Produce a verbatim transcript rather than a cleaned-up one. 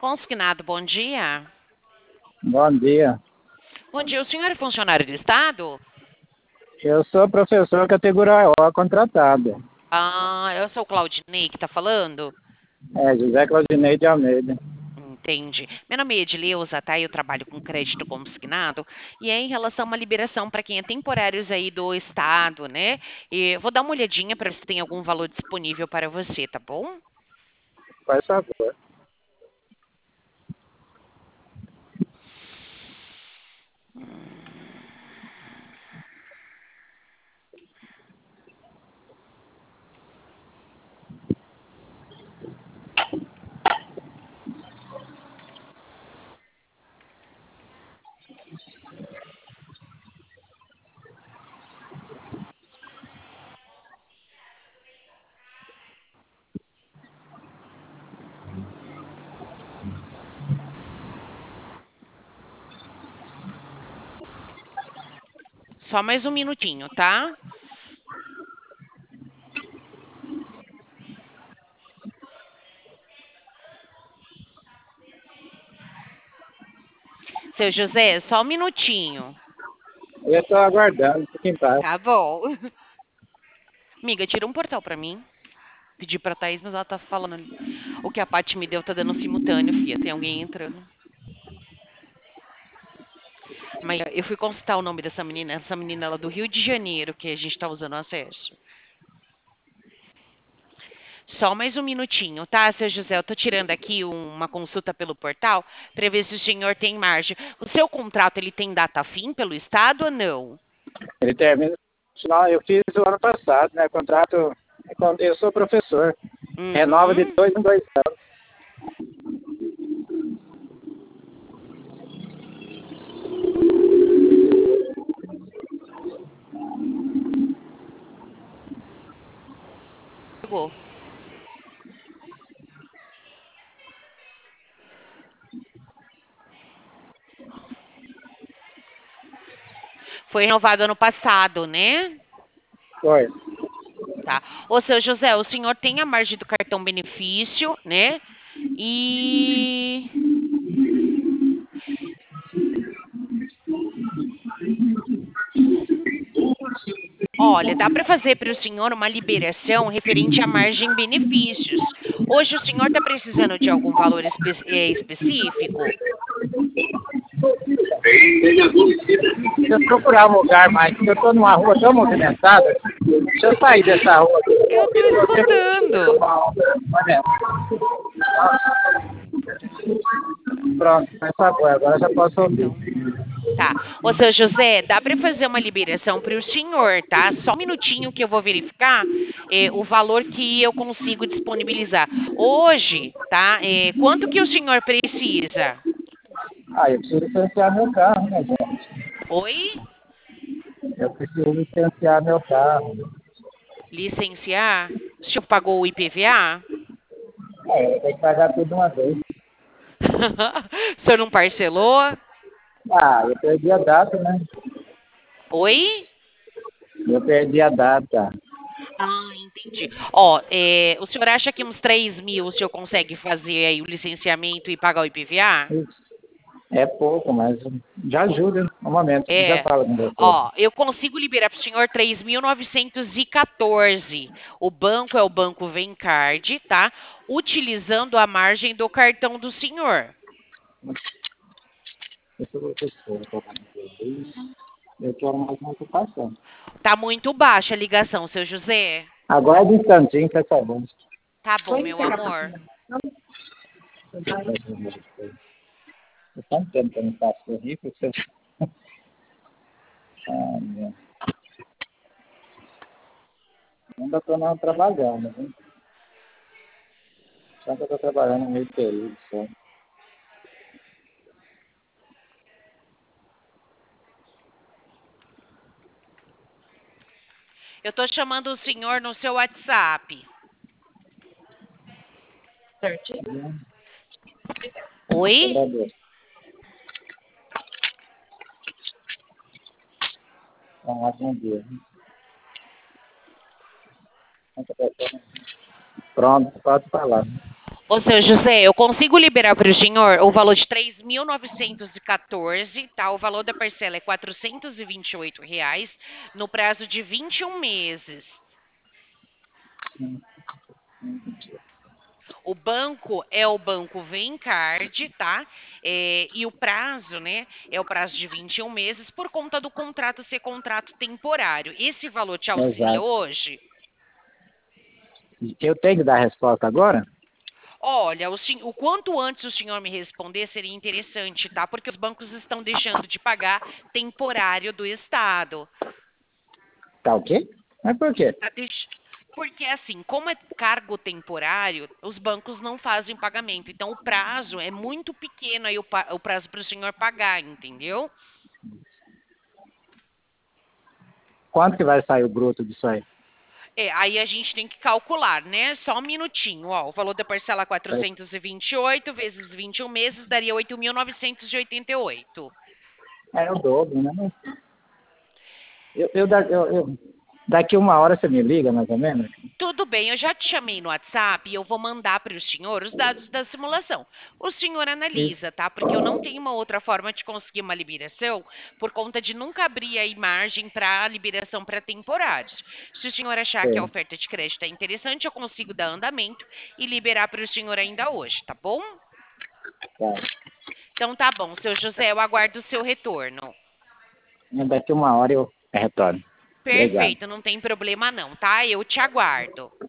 Consignado, bom dia. Bom dia. Bom dia, o senhor é funcionário do Estado? Eu sou professor categoria O contratado. Ah, eu sou o Claudinei que está falando? É, José Claudinei de Almeida. Entendi. Meu nome é Edileuza, tá? Eu trabalho com crédito consignado e é em relação a uma liberação para quem é temporários aí do Estado, né? E eu vou dar uma olhadinha para ver se tem algum valor disponível para você, tá bom? Faz favor. Só mais um minutinho, tá? Seu José, só um minutinho. Eu estou aguardando, fique em paz. Tá bom. Amiga, tira um portal para mim. Pedi pra Thaís, mas ela tá falando ali. O que a Paty me deu tá dando simultâneo, fia. Tem alguém entrando. Mas eu fui consultar o nome dessa menina. Essa menina ela é do Rio de Janeiro, que a gente tá usando o acesso. Só mais um minutinho, tá, seu José? Eu tô tirando aqui um- uma consulta pelo portal para ver se o senhor tem margem. O seu contrato, ele tem data fim pelo Estado ou não? Ele termina. Não, eu fiz o ano passado, né? Contrato. Eu sou professor. Renova de Uhum. dois em dois anos. Chegou. Foi renovado ano passado, né? Foi. Tá. Ô, seu José, o senhor tem a margem do cartão benefício, né? E olha, dá para fazer para o senhor uma liberação referente à margem benefícios. Hoje o senhor está precisando de algum valor espe eh, específico? Deixa eu procurar um lugar mais, porque eu estou numa rua tão movimentada. Deixa eu sair dessa rua aqui. Eu estou escutando. Olha. Pronto, faz favor, agora já posso ouvir. Então, tá. Ô, seu José, dá para fazer uma liberação para o senhor, tá? Só um minutinho que eu vou verificar eh, o valor que eu consigo disponibilizar. Hoje, tá? Eh, quanto que o senhor precisa? Ah, eu preciso licenciar meu carro, né, gente? Oi? Eu preciso licenciar meu carro. Licenciar? O senhor pagou o I P V A? É, tem que pagar tudo de uma vez. O senhor não parcelou? Ah, eu perdi a data, né? Oi? Eu perdi a data. Ah, entendi. Ó, é, o senhor acha que uns três mil o senhor consegue fazer aí o licenciamento e pagar o I P V A? Isso. É pouco, mas já ajuda. Um momento, já É. falo com você. Ó, eu consigo liberar para o senhor três mil novecentos e quatorze. O banco é o Banco Vencard, tá? Utilizando a margem do cartão do senhor. Eu sou professor, eu tô com entrevista. Eu quero mais uma ocupação. Tá muito baixa a ligação, seu José. Agora é de instantinho, faz favor. Tá bom, meu amor. Eu tanto tempo que eu não faço currículo, você... Ah, meu. Ainda estou não trabalhando, viu? Só que eu estou trabalhando meio período só. Eu tô chamando o senhor no seu WhatsApp. Certinho. Oi? Agradeço. Um ótimo dia. Pronto, pode falar. Ô, seu José, eu consigo liberar para o senhor o valor de três mil novecentos e quatorze, tá? O valor da parcela é quatrocentos e vinte e oito reais, no prazo de vinte e um meses. O banco é o banco Vencard, tá? É, e o prazo, né, é o prazo de vinte e um meses por conta do contrato ser contrato temporário. Esse valor te auxilia Exato. hoje? Eu tenho que dar a resposta agora? Olha, o, sen- o quanto antes o senhor me responder seria interessante, tá? Porque os bancos estão deixando de pagar temporário do Estado. Tá o quê? Mas por quê? Tá deix- Porque, assim, como é cargo temporário, os bancos não fazem pagamento. Então, o prazo é muito pequeno aí, o, pa- o prazo para o senhor pagar, entendeu? Quanto que vai sair o bruto disso aí? É, aí a gente tem que calcular, né? Só um minutinho, ó. O valor da parcela quatrocentos e vinte e oito vezes vinte e um meses daria oito mil novecentos e oitenta e oito. É o dobro, né? Eu, eu, da- eu, eu- daqui uma hora você me liga, mais ou menos? Tudo bem, eu já te chamei no WhatsApp e eu vou mandar para o senhor os dados da simulação. O senhor E- analisa, tá? Porque eu não tenho uma outra forma de conseguir uma liberação por conta de nunca abrir aí margem para liberação para temporários. Se o senhor achar que a Sei, oferta de crédito é interessante, eu consigo dar andamento e liberar para o senhor ainda hoje, tá bom? tá. Então tá bom, seu José, eu aguardo o seu retorno. Daqui uma hora eu retorno. Obrigado. Perfeito, não tem problema não, tá? Eu te aguardo.